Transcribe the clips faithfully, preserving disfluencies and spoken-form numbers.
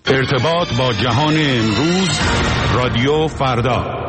ارتباط با جهان امروز، رادیو فردا.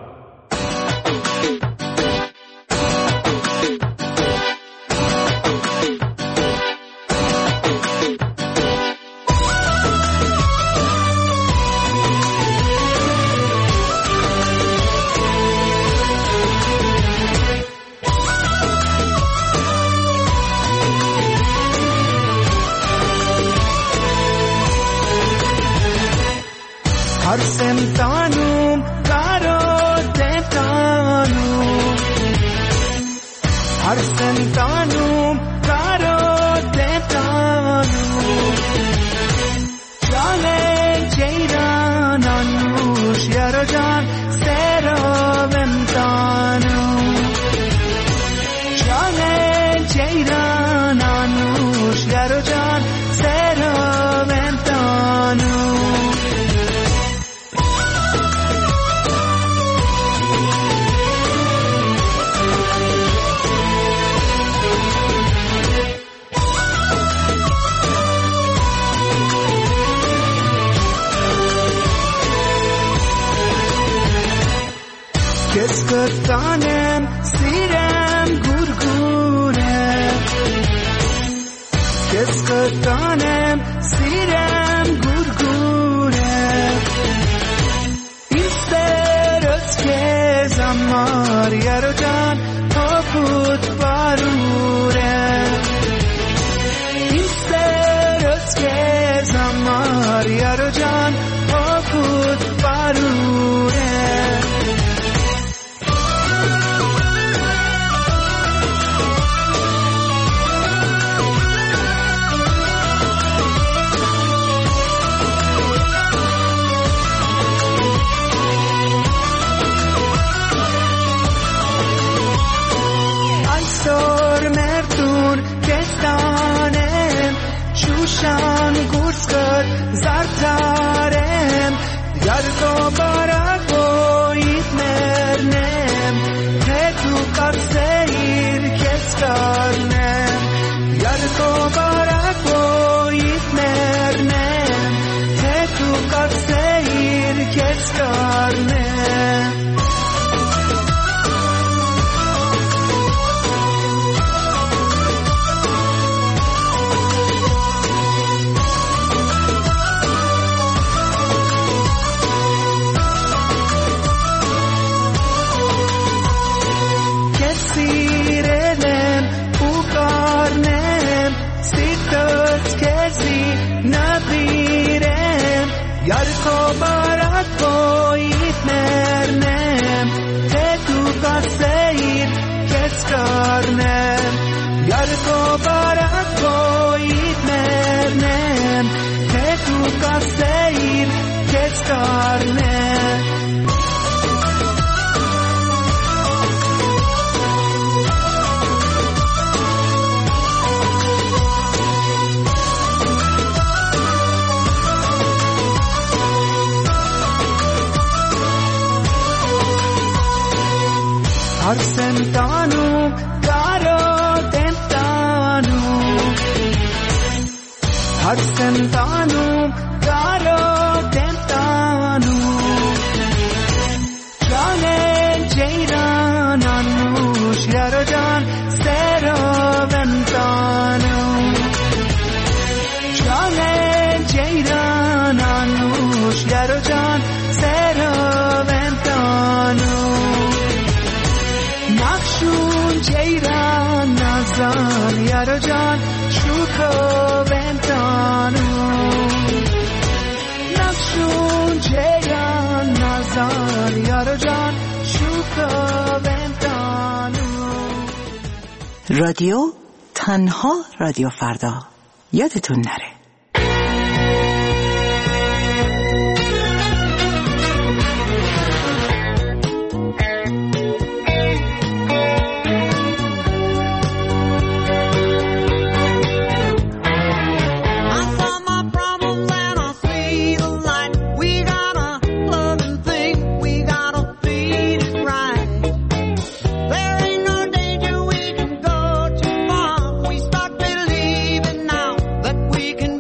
رادیو تنها رادیو فردا، یادتون نره. We can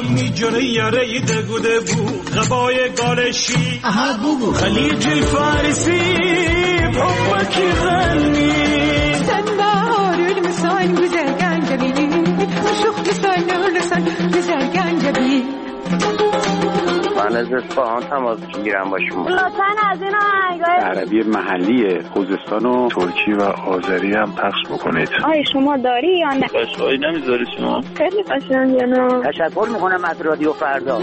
میجره یاره دگوده بو غبای گالشی اها بو خلیج الفارسی بحبك يغني سنبار المسان güzel جميل وشوق لسان لسان güzel جميل من از اصفهان تماس میگیرم با شما. لطفاً از این آهنگای عربی محلی خوزستان و ترکی و آذری هم پخش بکنید. آیا شما داری یا نه؟ قشنگی نمیذاری شما؟ خیلی قشنگه نه. تشکر میکنم از رادیو فردا.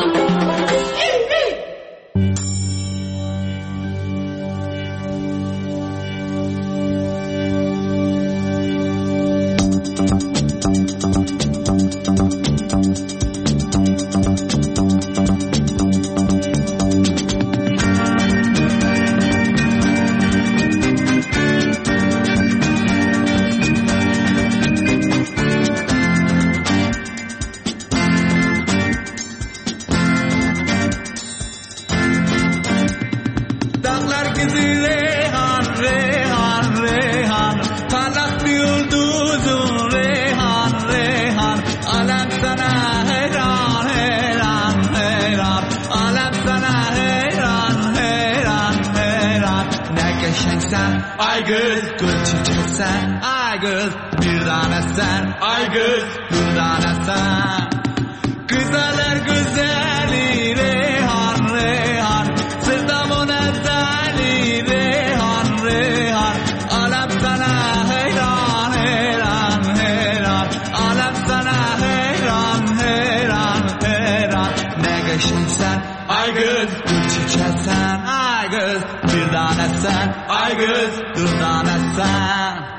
Ay kız gül çiçeksen, ay kız bir tanesen, ay kız bir tanesen. Güzeller güzeli Reyhan Reyhan, sırtımın ezeli Reyhan Reyhan. Alem sana heyran heyran heyran, alem sana heyran heyran heyran. Ne geçinsen, ay kız gül çiçeksen, ay kız bir tanesen, ay kız bir tanesen.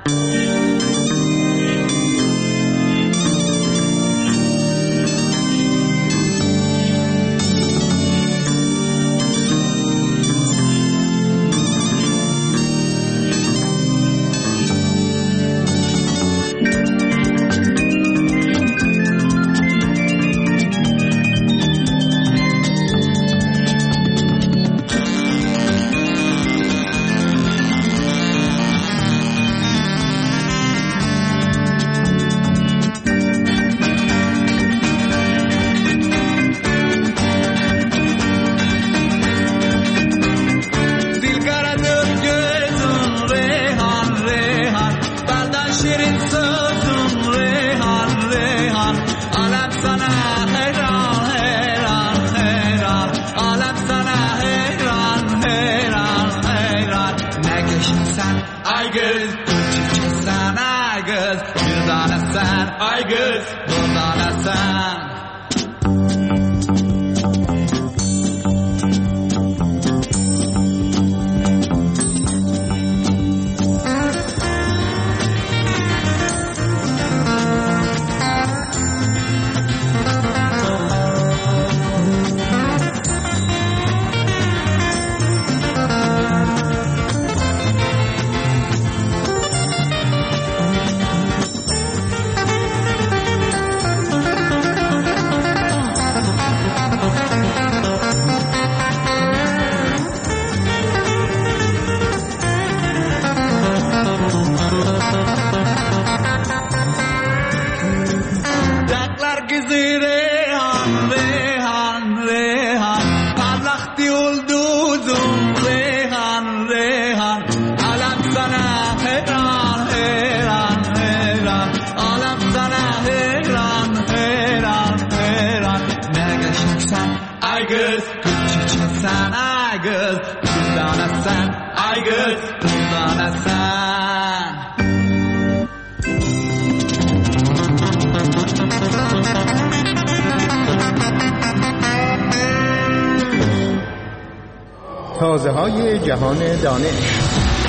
تازه های جهان دانش.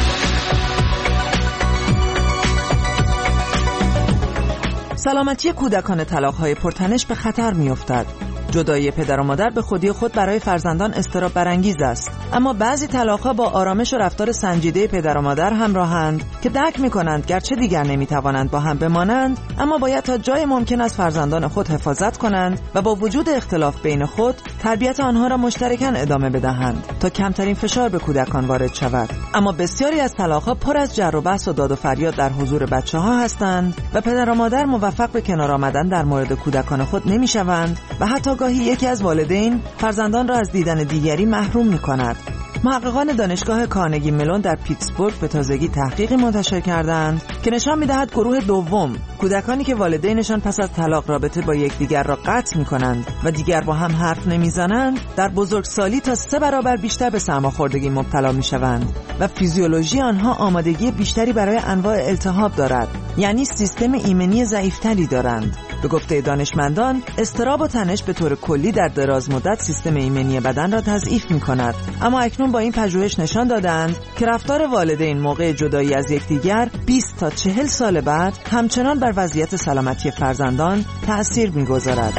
سلامتی کودکان طلاق‌های پرتنش به خطر می‌افتد. جدایی پدر و مادر به خودی خود برای فرزندان اضطراب برانگیز است. اما بعضی طلاق‌ها با آرامش و رفتار سنجیده پدر و مادر همراهند که درک می‌کنند گرچه دیگر نمی‌توانند با هم بمانند، اما باید تا جای ممکن از فرزندان خود حفاظت کنند و با وجود اختلاف بین خود تربیت آنها را مشترکاً ادامه بدهند تا کمترین فشار به کودکان وارد شود. اما بسیاری از طلاق‌ها پر از جر و بحث و داد و فریاد در حضور بچه‌ها هستند و پدر و مادر موفق به کنار آمدن در مورد کودکان خود نمی‌شوند و حتی گاهی یکی از والدین فرزندان را از دیدن دیگری محروم می‌کند. محققان دانشگاه کارنگی ملون در پیتسبورگ به تازگی تحقیقی منتشر کردند که نشان می‌دهد گروه دوم، کودکانی که والدینشان پس از طلاق رابطه با یکدیگر را قطع می‌کنند و دیگر با هم حرف نمی‌زنند، در بزرگسالی تا سه برابر بیشتر به سرماخوردگی مبتلا می‌شوند و فیزیولوژی آنها آمادگی بیشتری برای انواع التهاب دارد، یعنی سیستم ایمنی ضعیف‌تری دارند. به گفته دانشمندان، اضطراب و تنش به طور کلی در دراز مدت سیستم ایمنی بدن را تضعیف می‌کند، اما اکنون با این پژوهش نشان دادند که رفتار والدین موقع جدایی از یکدیگر بیست تا چهل سال بعد همچنان بر وضعیت سلامتی فرزندان تأثیر می‌گذارد.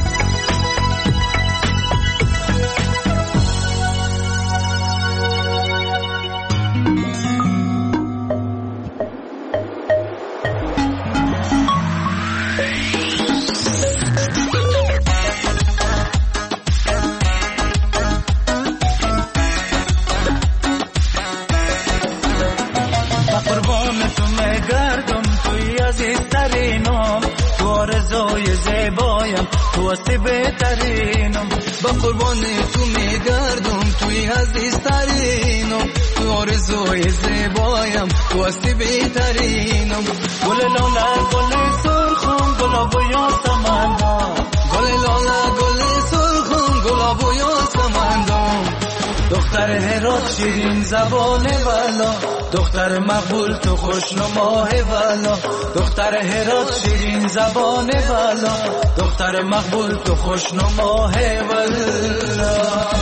تو هستی بهترینم، با قربان تو میگردم، توی عزیزترینم، تو آرزوی زیبایم، تو هستی بهترینم. گل لاله گل سرخم، گلاب و یاسمندم، گل لاله گل سرخم، گلاب و یاسمندم. دختر هرات شیرین زبان والا، دختر مقبول تو خوشنماه والا، دختر هرات شیرین زبان والا، دختر مقبول تو خوشنماه والا.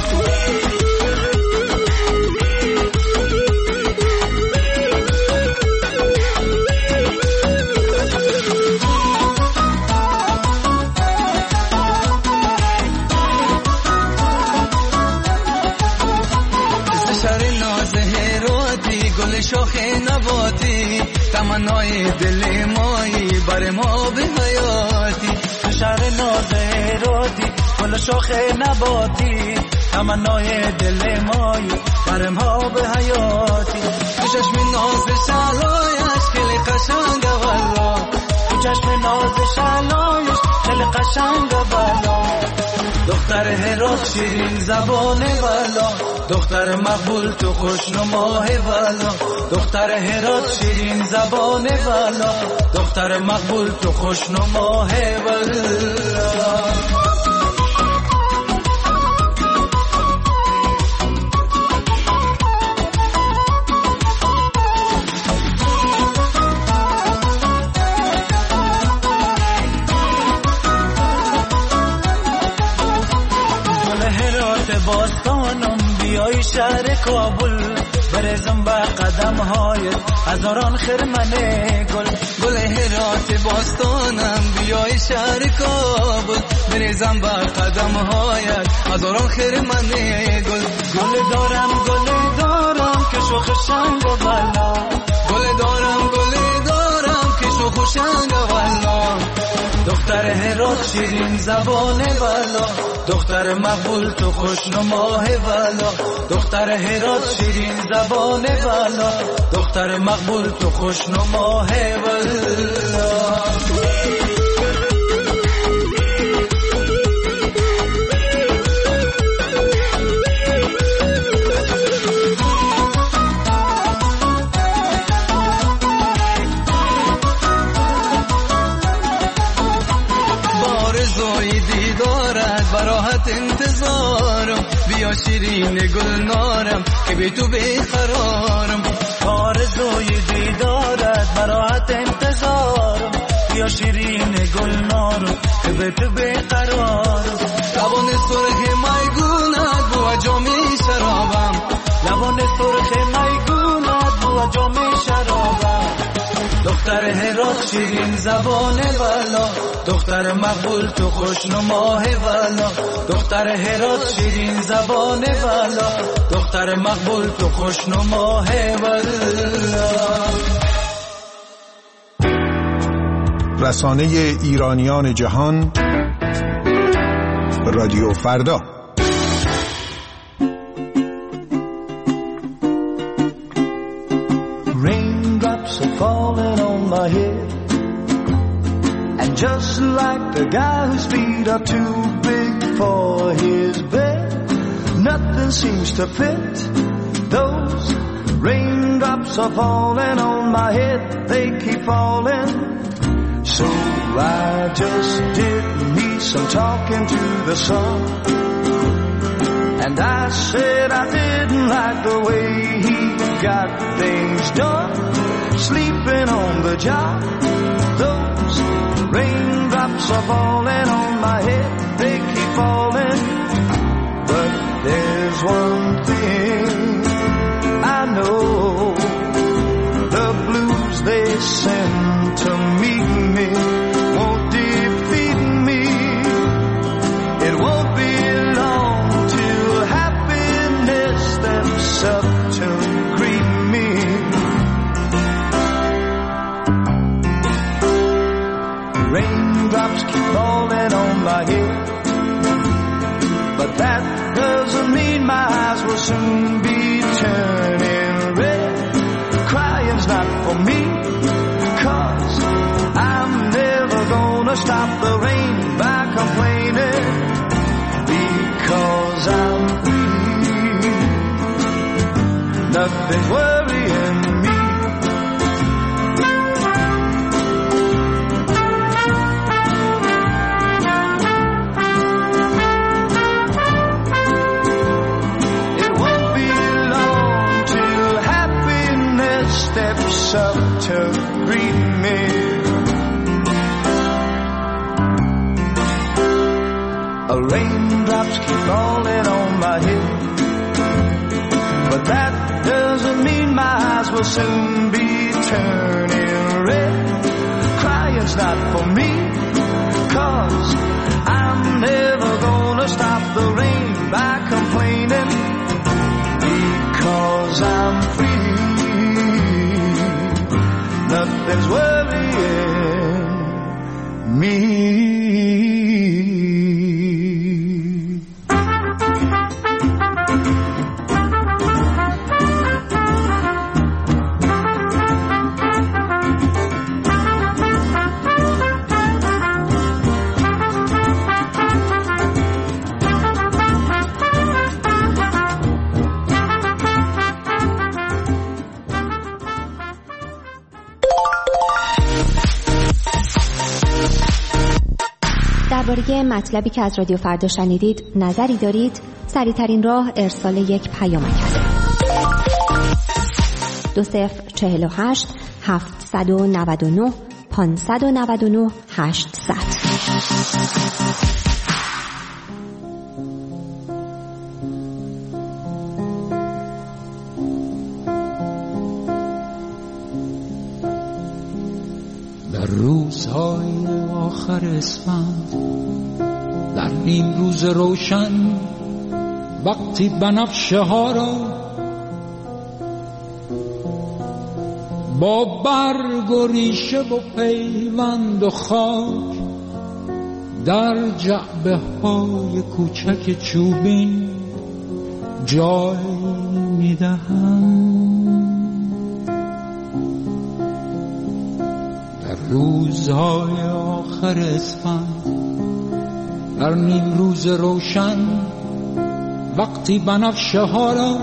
گل شاخ نباتی، تمنای دل مایی، بر ما به حیاتی. تو شهر ناز هراتی، گل شاخ نباتی، تمنای دل مایی، بر ما به حیاتی. تو چشم ناز شلایش خیلی قشنگه والا، تو چشم ناز شلایش خیلی قشنگه والا. دختر هرات شیرین زبان والا، دختر مقبول تو خوشنماه والا، دختر هرات شیرین زبان والا، دختر مقبول تو خوشنماه والا. باستانم بیای شهر کابل، برزم با قدم هایت هزاران خرمنه گل. گل هرات باستانم بیای شهر کابل، برزم با قدم هایت هزاران خرمنه گل. گل دارم گل دارم که شوخ شنگ و بالا، گل دارم گل دارم که شوخ شنگ و بالا. دختر هرات شیرین زبان والا، دختر مقبول تو خوشنماه والا، دختر هرات شیرین زبان والا، دختر مقبول تو خوشنماه والا. براحت انتظارم، بیا شیرین گلنارم که به تو بیقرارم. آرزوی دیدارت براحت انتظارم، بیا شیرین گلنارم که به تو بیقرارم. لبان سرخ میگونت بو جام شرابم، لبان سرخ میگونت بو جام شرابم. دختر دختر هرات شیرین زبان والا، دختر مقبول تو خوشنماه والا، دختر هرات شیرین زبان والا، دختر مقبول تو خوشنماه والا. رسانه ایرانیان جهان، رادیو فردا. Raindrops are falling on my head, and just like the guy whose feet are too big for his bed, nothing seems to fit. Those raindrops are falling on my head, they keep falling. So I just did me some talking to the sun, and I said I didn't like the way he got things done, sleeping on the job. Those raindrops are falling on my head, they keep falling. But there's one thing I know, the blues they send to meet me won't defeat me. It won't be long till happiness steps up to greet me. Raindrops keep falling on my head, but that doesn't mean my eyes will soon be turning red. Crying's not for me, 'cause I'm never gonna stop the rain by complaining, because I'm free. Nothing's worrying me. It won't be long till happiness steps up to greet me. Raindrops keep falling on my head, but that doesn't mean my eyes will soon be turning red. Crying's not for me, 'cause I'm never gonna stop the rain by complaining, because I'm free. Nothing's worrying me. درباره مطلبی که از رادیو فردا شنیدید نظری دارید؟ سریع‌ترین راه ارسال یک پیامک است. دو صفر چهل و هشت هفتصد و نود و نه پانصد و نود و نه هشتصد. در روزهای آخر اسفند، در نیم روز روشن، وقتی بنفشه ها را با برگ و ریشه و پیوند و خاک در جعبه های کوچک چوبین جای میدهند. در روزهای آخر اسفند، در نیم روز روشن، وقتی بنفشه ها را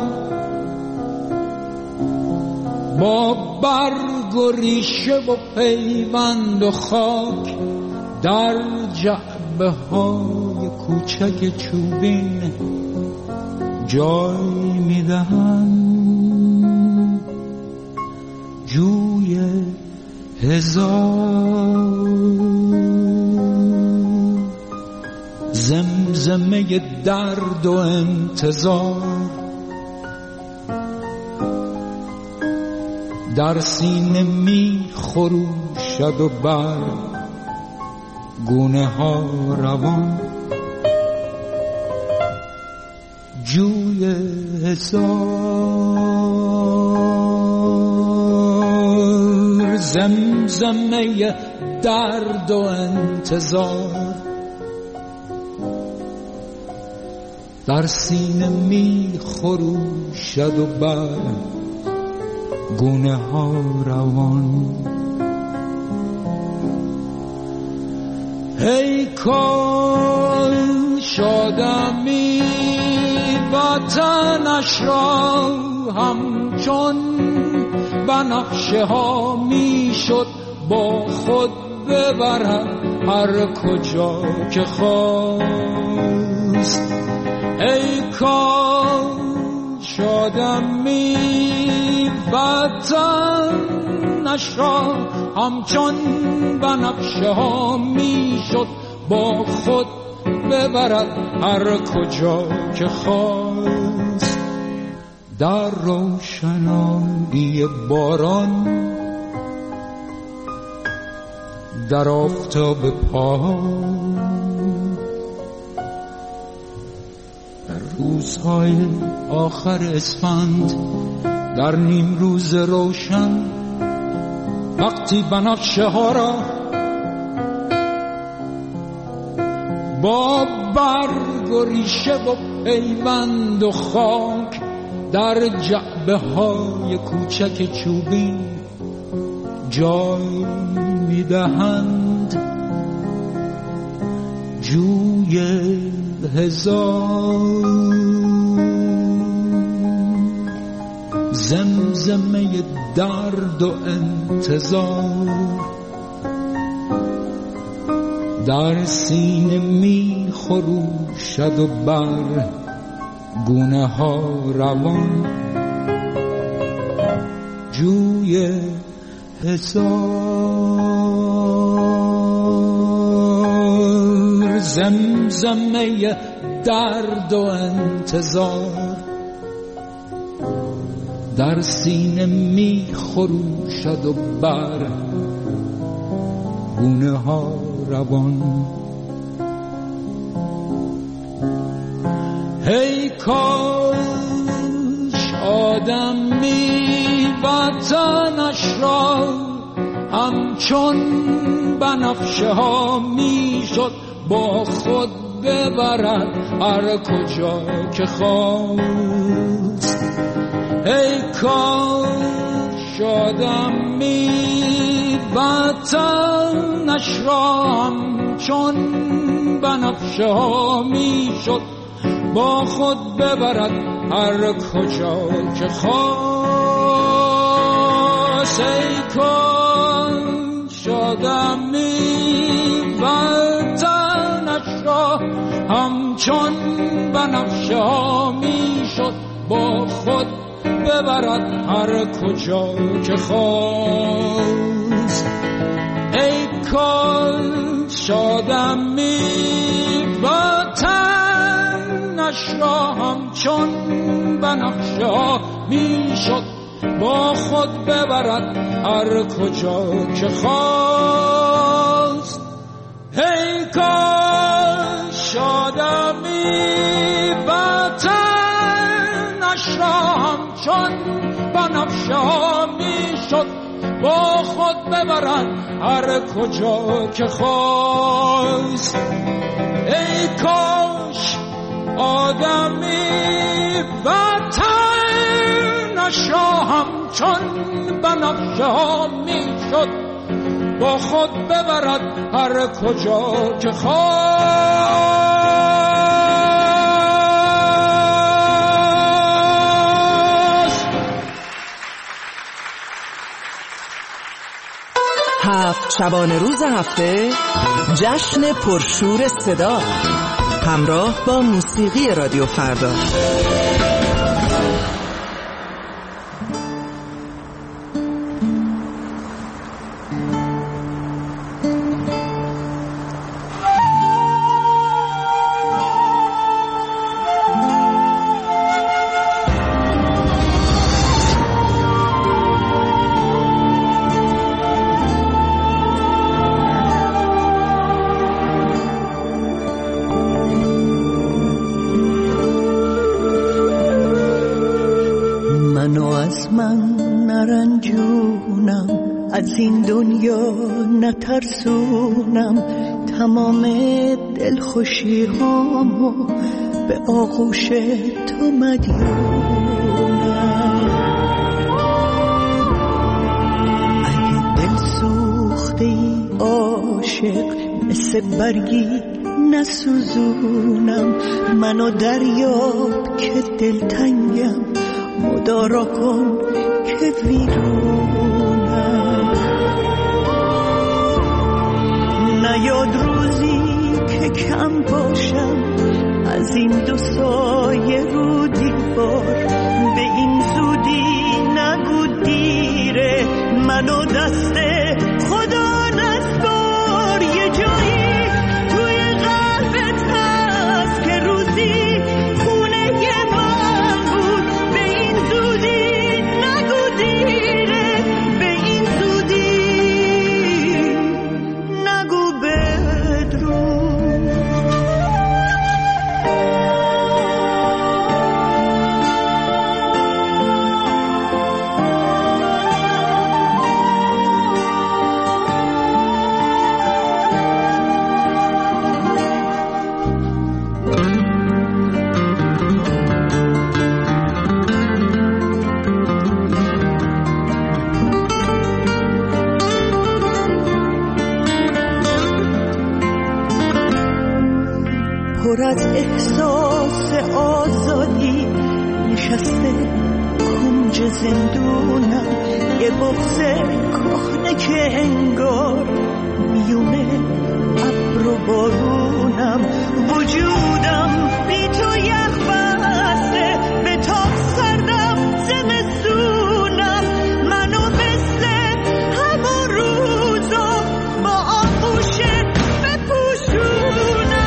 با برگ و ریشه و پیوند و خاک در جعبه های کوچک چوبین جای میدهند. جوی هزار زمزمه درد و انتظار در سینه می خروشد و بر گونه ها روان جوی هزار زمزمه درد و انتظار در سینه می خروشد و بر گونه ها روان ای کاش آدمی وطنش را همچون بنفشه ها می شد با خود ببرد هر کجا که خواست ای کاش آدمی وطنش را همچون بنفشه ها می شد با خود ببرد هر کجا که خواست در روشنایی باران در آفتاب پایان در روزهای آخر اسفند در نیم روز روشن وقتی بنفشه ها را با برگ و ریشه و پیوند و خاک در جعبه های کوچک چوبین جای میدهند جوی هزار زمزمه درد و انتظار در سینه می خروشد و بر گونه ها روان جوی هزار زمزمه درد و انتظار در سینه می خروشد و بر گونه ها روان ای کاش آدمی وطنش را همچون بنفشه ها می شد با خود ببرد هر کجا که خواست ای کاش آدمی وطنش را همچون بنفشه ها می شد با خود ببرد هر کجا که خواست ای کاش آدمی وطنش را همچون بنفشه ها می شد با خود ببرد هر کجا که خواست ای کاش آدمی وطنش را همچون بنفشه ها می شد با خود ببرد هر کجا که خواست ای کاش آدمی وطنش را همچون بنفشه ها می شد با خود ببرد هر کجا که خواست ای کاش آدمی وطنش را همچون بنفشه ها می شد با خود ببرد هر کجا که خواست. هفت شبانه روز هفته جشن پرشور صدا همراه با موسیقی رادیو فردا. نرنجونم، از این دنیا نترسونم، تمام دلخوشی هامو به آغوش تو مدیونم. اگه دل سوخته ای عاشق، مثل برگی نسوزونم، منو دریاب که دلتنگم، مدارا کن که ویرونم. نیاد روزی که کم باشم از این دو سایه رو دیوار، به این زودی نگو دیره، منو دست خدا نسپار. یه جایی توی قلبت هست که روزی خونه من بود، به این زودی نگو دیره، به این زودی نگو بدرود. پر از احساس آزادی نشسته کنج زندونم، یه بغض کهنه که انگار میونه ابر و بارونم. وجودم بی تو یخ بسته، به تاب سردم زمستونم، منو مثل همون روزا با آغوشت بپوشونم.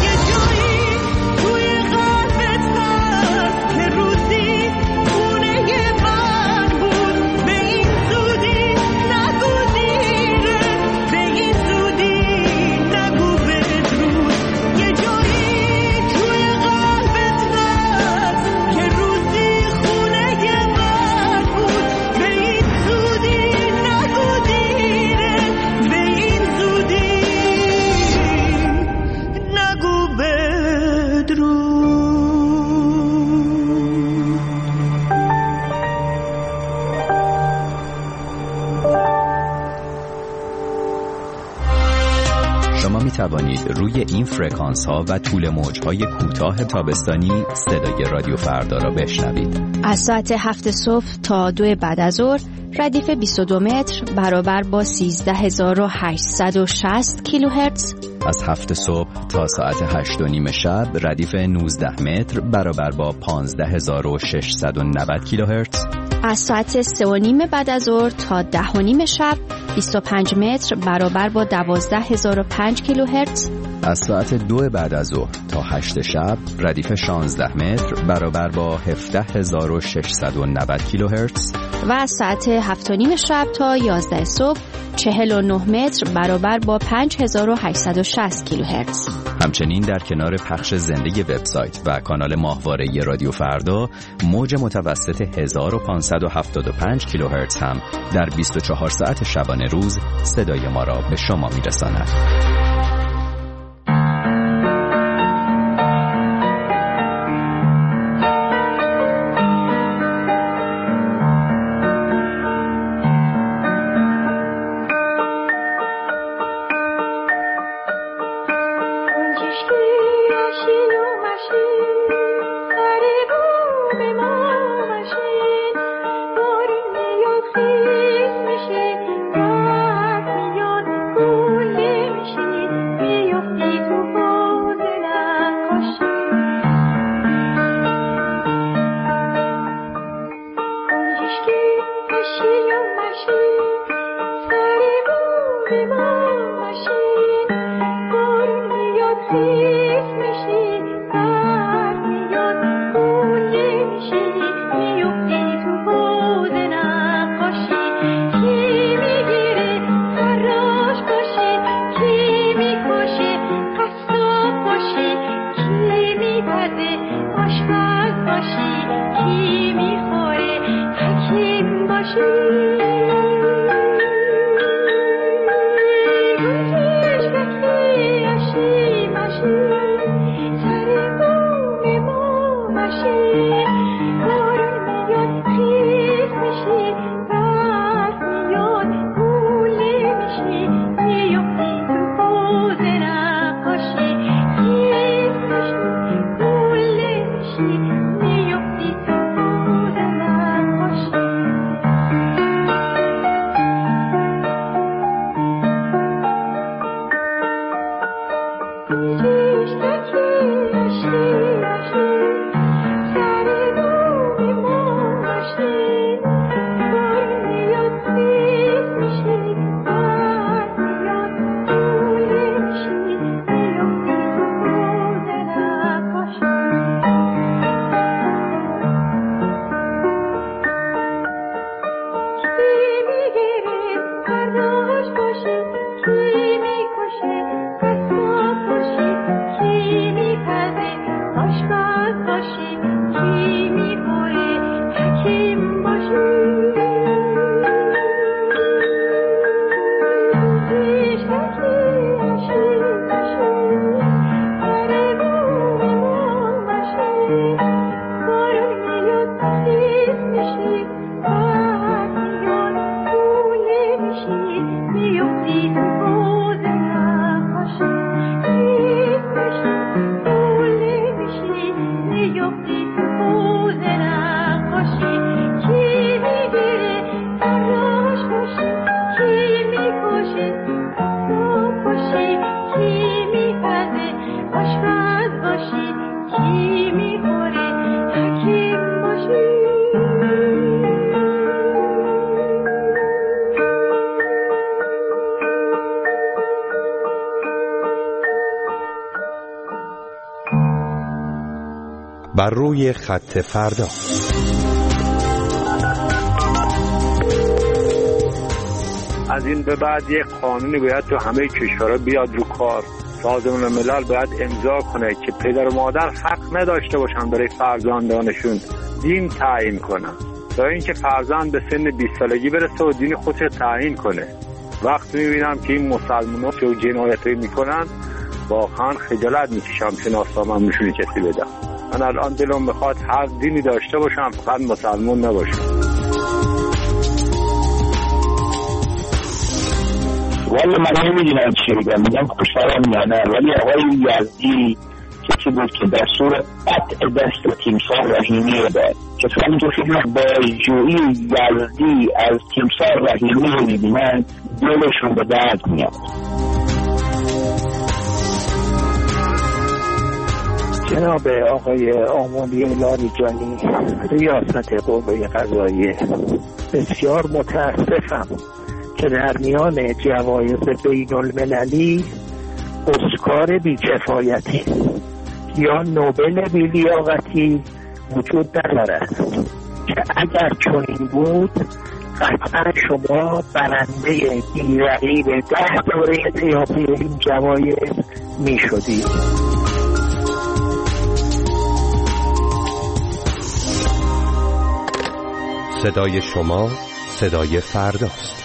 توانید روی این فرکانس ها و طول موج های کوتاه تابستانی صدای رادیو فردا را بشنوید. از ساعت هفت صبح تا دو بعد از ظهر ردیف بیست و دو متر برابر با سیزده هزار و هشتصد و شصت کیلوهرتز. از هفت صبح تا ساعت هشت و نیم شب ردیف نوزده متر برابر با پانزده هزار و ششصد و نود کیلوهرتز. از ساعت سه و نیم بعد از ظهر تا ده و نیم شب بیست و پنج متر برابر با دوازده هزار و پنج کیلوهرتز. از ساعت دو بعد از ظهر تا هشت شب ردیف شانزده متر برابر با هفده هزار و ششصد و نود کیلوهرتز. و از ساعت هفت و نیم شب تا یازده صبح چهل و نه متر برابر با پنج هزار و هشتصد و شصت کیلوهرتز. همچنین در کنار پخش زنده وبسایت و کانال ماهواره رادیو فردا، موج متوسط هزار و پانصد و هفتاد و پنج کیلوهرتز هم در بیست و چهار ساعت شبانه روز صدای ما را به شما میرساند. باشی بر روی خط فردا. از این به بعد یک قانونی باید تو همه کشورها بیاد رو کار. سازمان ملل باید امضا کنه که پدر و مادر حق نداشته باشن برای فرزندانشون دین تعیین کنن، تا اینکه فرزند به سن بیست سالگی برسه و دین خودش تعیین کنه. وقتی میبینم که این مسلمان‌ها چه جنایتی میکنن واقعا خجالت میکشم که ناسامم میشونی کسی بدم. من الان دلم میخواد هر دینی داشته باشم، فقط مسلمان نباشم. والا من نمیدونم چی بگم، میگم خوشحالم یا نه، ولی آقای یزدی کسی بود که در صورت قطع دست تیمسار رحیمی داد. کسانی که فیلم بازجویی یزدی از تیمسار رحیمی رو میبینن دلشون به درد میاد. جناب آقای آمولی لاریجانی، ریاست قوه قضاییه، بسیار متاسفم که در میان جوایز بین المللی اسکار بی‌کفایتی یا نوبل بی‌لیاقتی وجود ندارد که اگر چنین بود قطعا شما برنده بی‌رقیب ده دوره تیافی این جوایز می شدید. صدای شما صدای فرداست.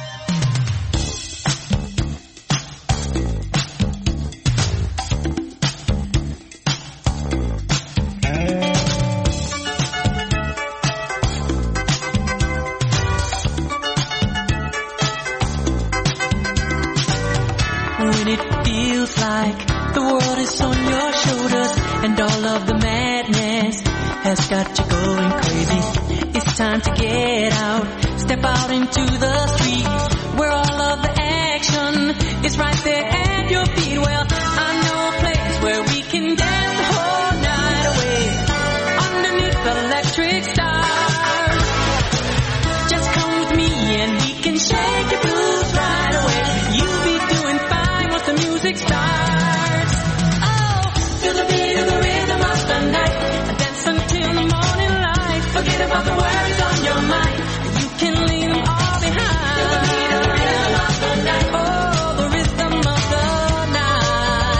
When it feels like the world is on your shoulders and all of the madness has got you going crazy, it's time to get out, step out into the streets where all of the action is right there at your feet. Well, I know a place where we can dance the whole night away underneath the electric stars. Just come with me and we can shake your blues right away. You'll be doing fine once the music starts. Oh, feel the beat of the rhythm of the night, dance until the morning light. Forget about the worries on your mind, you can leave them all behind. Feel the beat of the rhythm of the night. Oh, the rhythm of the night.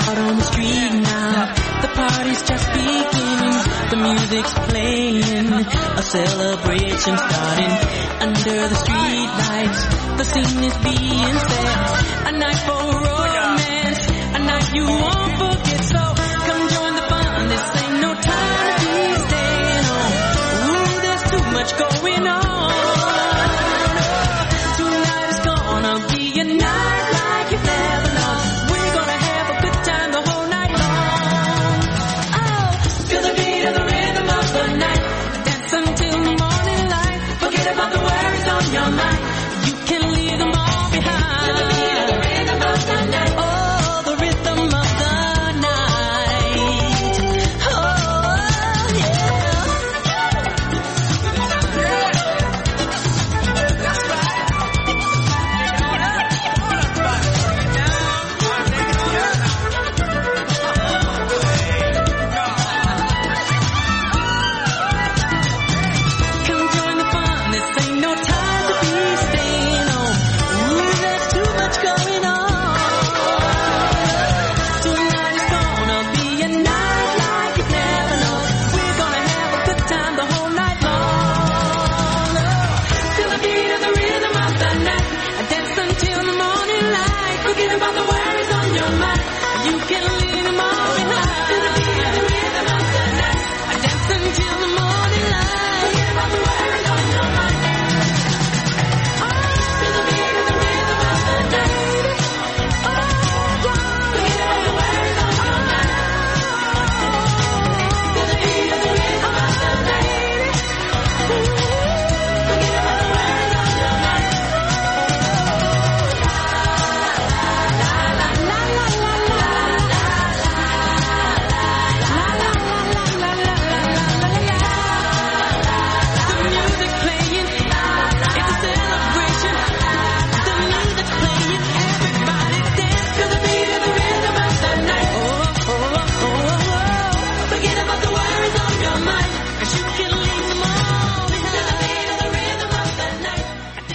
out on the street now. The party's just beginning, the music's playing, a celebration starting under the street lights. The scene is being set, a night for romance, a night you won't forget. So come join the fun, this ain't no time to be staying on. Ooh, there's too much going on. Tonight is gonna be a night like you've never known. We're gonna have a good time the whole night long. Oh, feel the beat of the rhythm of the night. Dance until the morning light. Forget about the worries on your mind. You can leave them all behind. Feel the beat of the rhythm of the night. Oh, the rhythm of the night. Oh, yeah. Come join the fun, this ain't no time to be staying home. Ooh, there's too much going on. Tonight is gonna be a night like you've never known. We're gonna have a good time the whole night long. Feel the beat of the rhythm of the night. Dance until the morning light. Forget about the worries on your mind. You can leave them all behind. Feel the beat of the rhythm of the night. Dance until the morning light. Forget about the worries on your mind. Oh, feel the beat of the rhythm of the night. Oh, forget about the worries on your mind. Feel the beat of the rhythm of the night. Forget about the worries on your mind. The music playing, it's a celebration. The music's playing, everybody dance to the beat of the rhythm of the night. Oh, oh, oh, oh, oh. Forget about the worries on your mind, 'cause you can leave them all behind. To the beat of the rhythm of the night.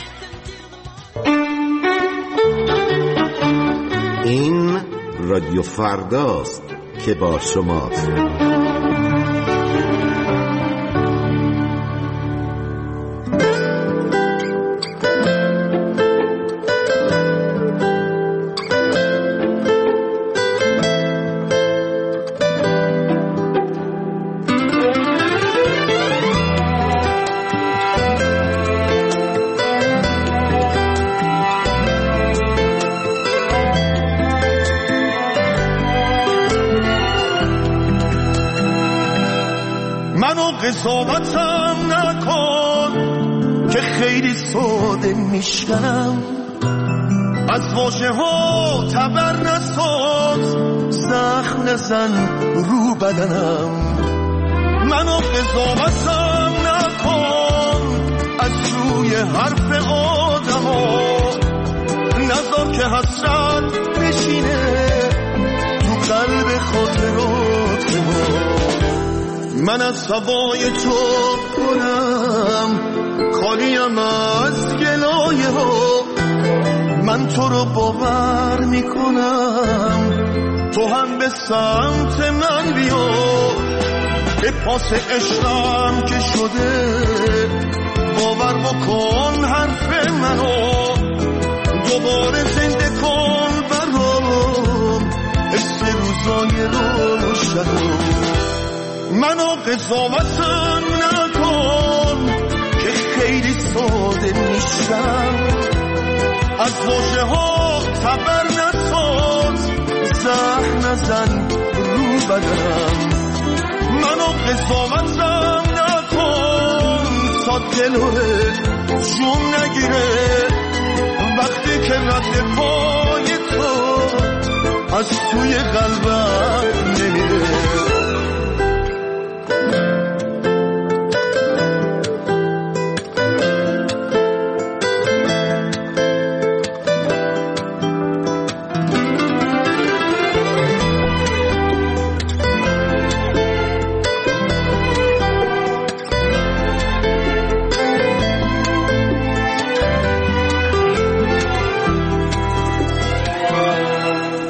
این رادیو فرداست که با شماست. منو قضاوتم نکن که خیلی ساده میشکنم، از واژه ها تبر نساز، زخم نزن رو بدنم. منو قضاوتم نکن از روی حرف آدم ها، نذار که حسرت بشینه تو قلب خاطرات ما. من از هوای تو کنم خالیم از گلایه ها، من تو رو باور میکنم، تو هم به سمت من بیا. به پاس عشقم که شده باور بکن حرف منو، دوباره زنده کن برام حس روزای روشنو. منو قضاوتم نکن که خیلی ساده میشم، از واژه ها تبر نساز، زخم نزن رو بدنم. منو قضاوتم نکن تا دلوه جون نگیره وقتی که رد پای تو از توی قلبم نمیره.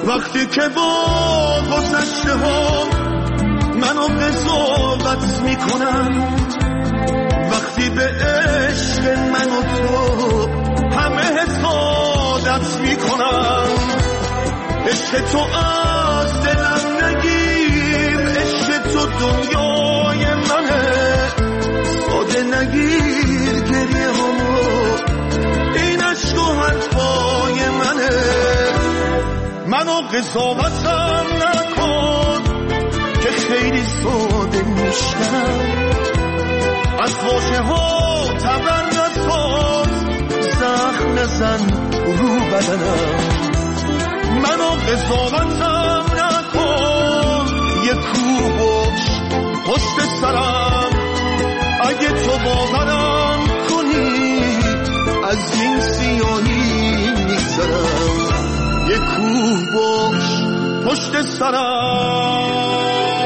وقتی که با گذشته ها منو قضاوت میکنن، وقتی به عشق من و تو همه حسادت میکنن. عشق تو از دلم نگیر، عشق تو دنیای منه، ساده نگیر گریه همو، این عشق و حرفای منه. منو قضاوتم نکن که خیلی ساده میشنم، از واژه ها تبر نساز، زخم نزن رو بدنم. منو قضاوتم نکن، یه کوه باش پشت سرم، اگه تو باورم کنی از این سیاهی میگذرم. یه کوه باش پشت سرم.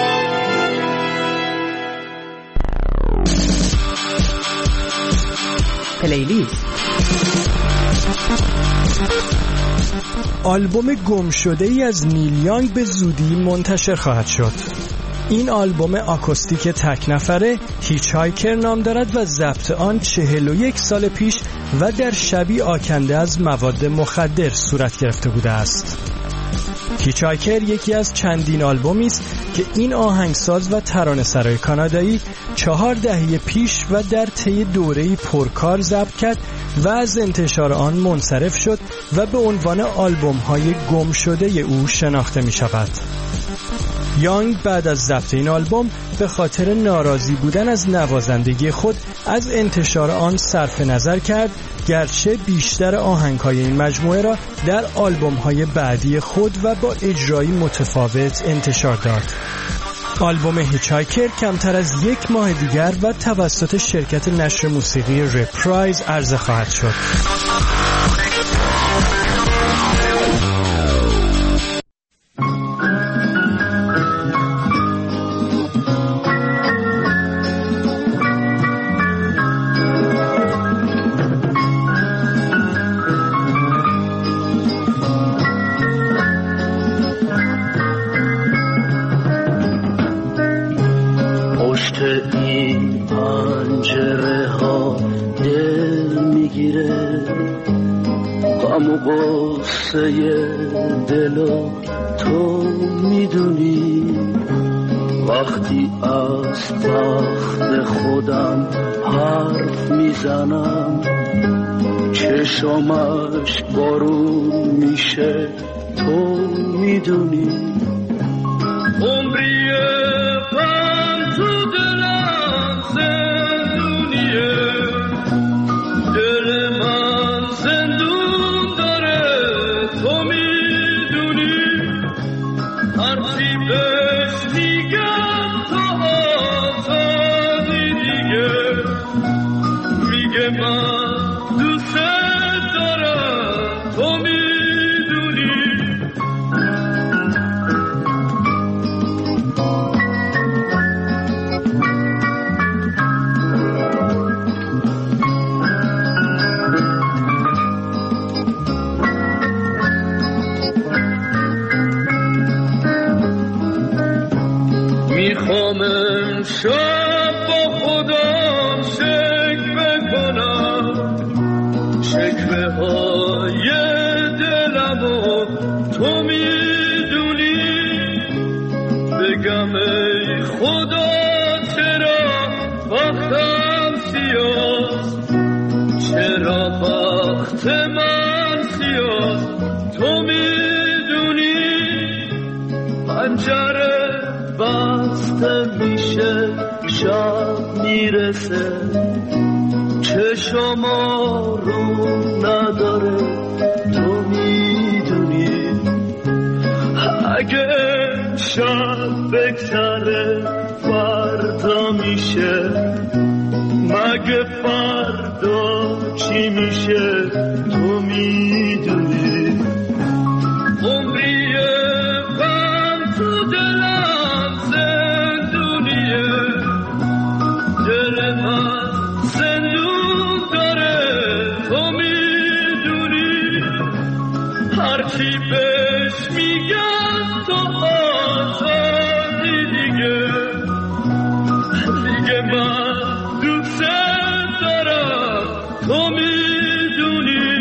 پلیلیست. آلبوم گم شده ای از نیل یانگ به زودی منتشر خواهد شد. این آلبوم آکوستیک تک نفره هیچهایکر نام دارد و ضبط آن چهل و یک سال پیش و در شبی آکنده از مواد مخدر صورت گرفته بوده است. هیچهایکر یکی از چندین آلبومی است که این آهنگساز و ترانه‌سرای کانادایی چهار دهه پیش و در طی دوره‌ای پرکار ضبط کرد و از انتشار آن منصرف شد و به عنوان آلبوم‌های گم شده او شناخته می‌شود. یانگ بعد از ضبط این آلبوم به خاطر ناراضی بودن از نوازندگی خود از انتشار آن صرف نظر کرد، گرچه بیشتر آهنگ‌های این مجموعه را در آلبوم‌های بعدی خود و با اجرایی متفاوت انتشار داد. آلبوم هیچهایکر کمتر از یک ماه دیگر و توسط شرکت نشر موسیقی رپرایز عرضه خواهد شد. دلو تو میدونی، وقتی از بخت خودم حرف میزنم چشمش بارون میشه تو میدونی. عمریه من تو دلم زندونیه، دل من زندون داره تو میدونی، هرچی بهش میگم تو آزادی دیگه، میگه من دوست دارم تو میدونی. میخوام امشب با خودم شکوه کنم، شکوه های دلمو تو میدونی، بگم ای خدا چرا بختم سیاست، چرا بخت من سیاست تو میدونی. پنجره بسته میشه شب میرسه، چشما رو نداره تو میدونی، اگه شب بگذره فردا میشه، مگه فردا چی میشه تو میدونی. عمریه غم تو دلم زندونیه، دل من زندون داره تو میدونی، هرچی به بهش میگن تو آزادی دیگه دیگه من دوست دارم تو میدونی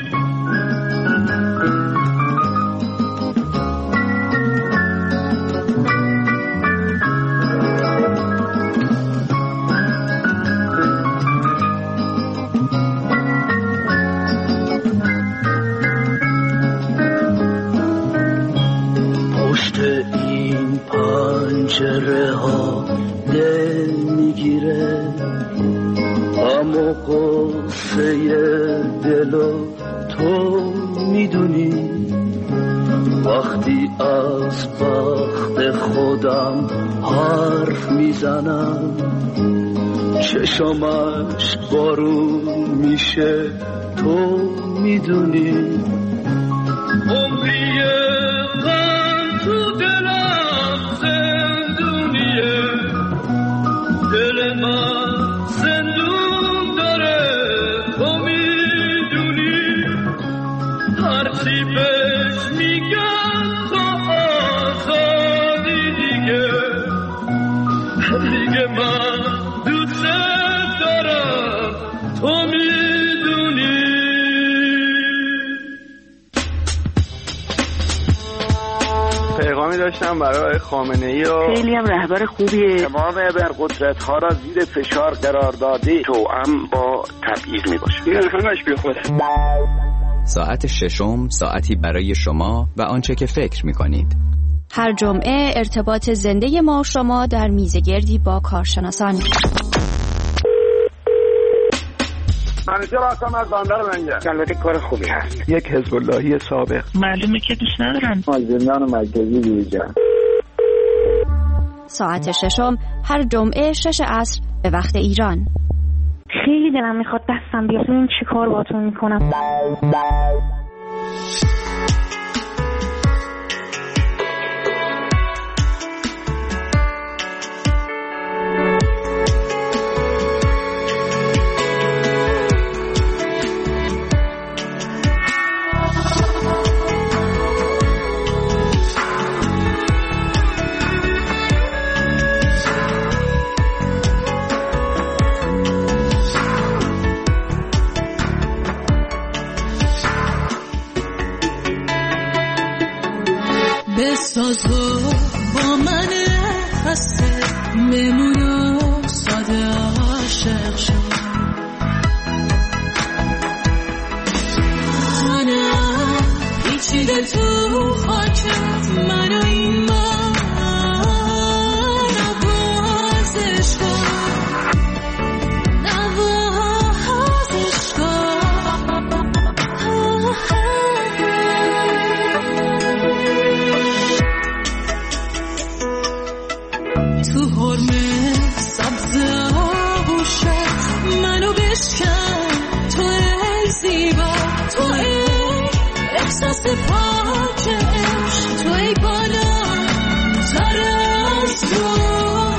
پشت این پنجره ها دل میگیره اما قصه دلو تو میدونی وقتی از بخت خودم حرف میزنم چشمش بارون میشه تو میدونی عمری غم تو دلم زندونیه دل من زندون داره تو میدونی هرچی بهش میگن تو آزادی دیگه دیگه من دوست دارم تو میدونی پیغامی داشتم برای خامنه‌ای و خیلی هم رهبر خوبیه. تمام ابرقدرت ها را زیر فشار قرار داده توأم با تبعیض می باشه. این همش بی خوده. ساعت ششم ساعتی برای شما و آنچه که فکر می کنید. هر جمعه ارتباط زنده ما و شما در میزگردی با کارشناسان. منیجر هستم از بندر منگه. البته کار خوبی هست. یک حزب اللهی سابق. معلومه که دوست ندارن. از زندان مرکزی بیرون. ساعت ششم هر جمعه شش عصر به وقت ایران. خیلی دلم میخواد دستم بیاد ببین چی کار باهاتون میکنم. بسازو با من خسته بمون و ساده عاشق شو منم پیچیده تو خاکت منو این من نوازش کن نوازش کن تو حرمه سبز آغوشت منو بشکن تو ای زیبا تو ای احساس پاک عشق تو ای بالا تر از رو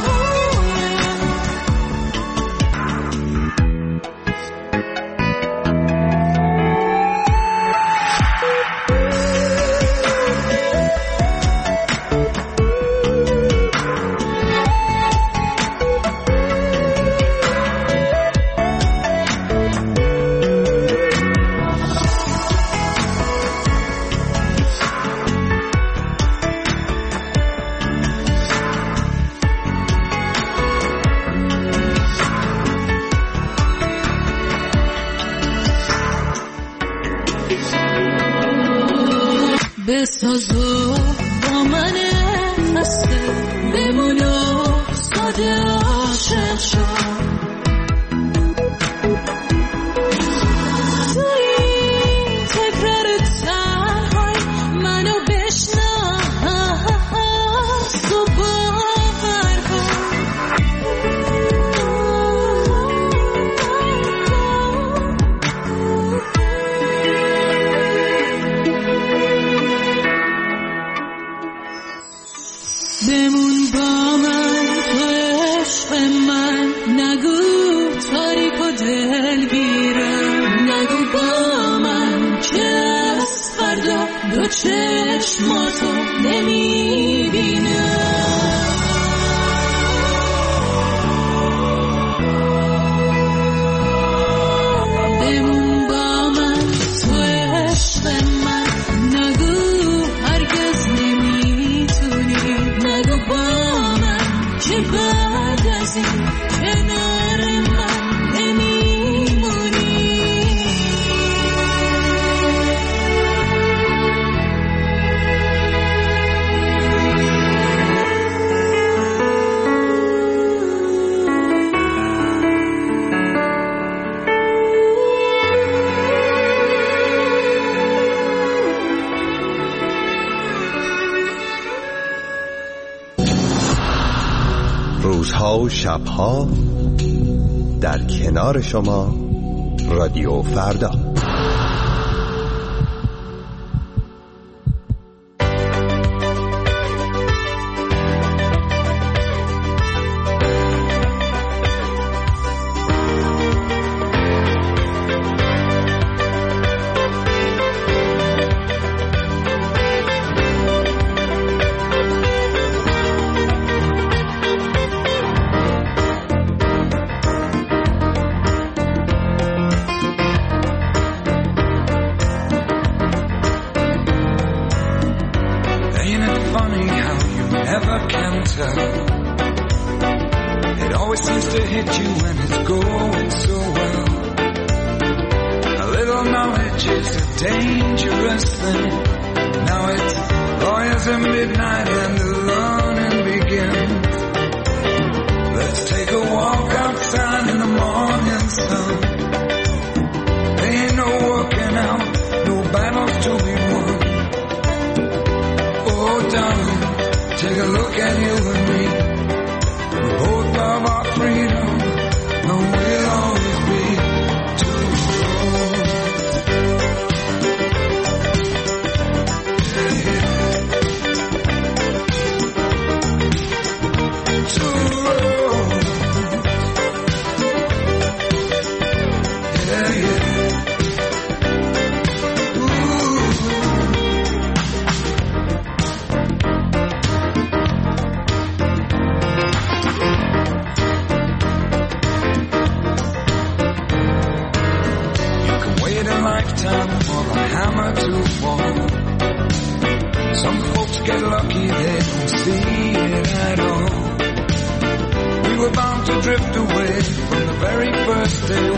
بسازو با من خسته بمون و ساده عاشق شو تو این تکرار تنهای منو بشناس و باور کن بمون با من تو عشق من نگو با چشماتو نمیبینم. بمون با من تو عشق من، نگو هرگز نمیتونی، نگو با من که بعد از این کنار من نمیمونی. روزها و شبها در کنار شما رادیو فردا.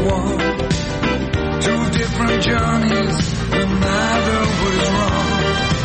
Two different journeys, but neither was wrong.